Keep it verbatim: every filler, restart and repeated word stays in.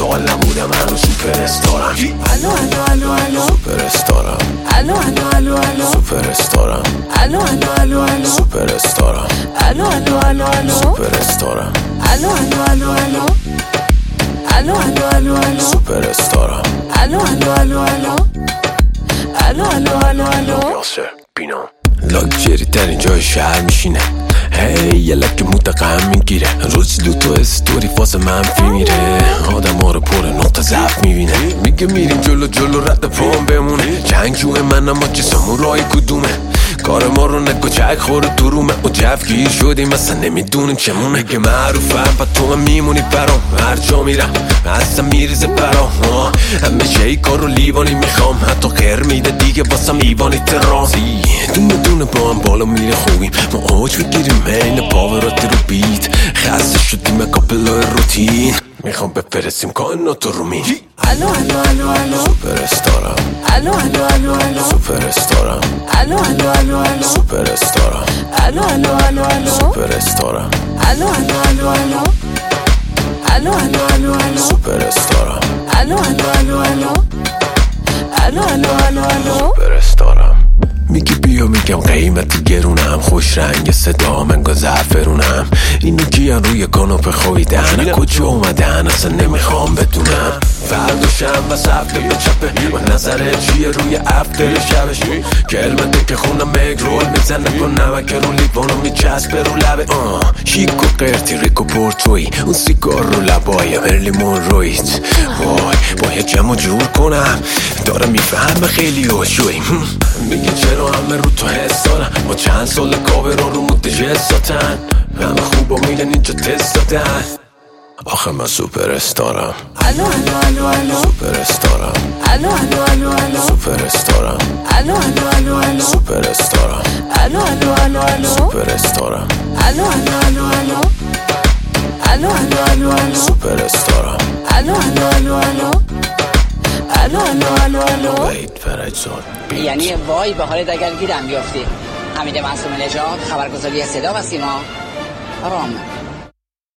سوال نبودم هنوز سوپر استارم. الو الو الو الو سوپر استارم. الو الو الو الو سوپر استارم. الو الو الو الو سوپر استارم. الو الو الو الو سوپر استارم. الو الو الو الو الو الو الو الو سوپر استارم. الو الو الو الو الو الو الو الو یاسر بینا لاکچری ترین جای شهر میشینه. هی یه لک متقم میگیره. روز دو تا استوری فاز منفی میره. آدم ها رو پر نقطه ضعف میبینه. میگه میریم جلو جلو رد پام بمونه. جنگجوه من اما چه سامورایی کدومه. کار ما رو نگو چک خوره درومه. و جفگیر شدیم اصلا نمیدونیم چمونه. میگه معروفم پا تو من میمونی برام. هر جا میرم اصلا میریزه برام. همیشه ای کار رو لیوانی میخوام. حتی خیر میده دیگه واسم ایوانی ترازی. دونه دونه با هم بالا میره خوبیم. ما اوج بگیریم این پاوراتی رو بیت. خسته شدیم کاپلای روتین. میخوام بفرستیم کائنات رو می. الو الو الو الو سوپر استارم. الو الو الو الو سوپر استارم. الو الو الو الو سوپر استارم. الو الو الو الو سوپر استارم. الو الو الو الو الو الو الو الو سوپر استارم. الو الو الو الو الو الو الو الو سوپر استارم. میگی بیا میگم قیمتی گرونم. خوش رنگ صدا من گو زعفرونم. اینو کیان روی کاناپه خویدن. کجا اومدن اصلا نمیخوام بدونم. فرداشم و صفته به چپه. و نظره چیه روی افتر شبش. کلمه که خونم مگرول میزنه با نمک رو لیوانو میچسبه رو لبه. شیک و قرتی ریک و پورتوی. اون سیگار رو لبای مرلی مونرویت. وای باید جمع جور کنم. داره میفهمه خیلی هوشوی. میگه چرا همه رو تو حس دارن. با چند سال کابه رو رو متجس داتن. همه خوب و میدن اینجا تست دادن. آخه من سوپر استارم. الو الو الو الو سوپر استارم. الو الو الو الو سوپر استارم. الو الو الو الو سوپر استارم. الو الو الو الو سوپر استارم. الو الو الو الو الو الو الو الو سوپر استارم. الو الو الو الو الو الو الو الو وید فرجزاد. یعنی وای به حالت اگر گیرم بیافتی. حمید معصوم نژاد، خبرگزاری صدا و سیما، رام.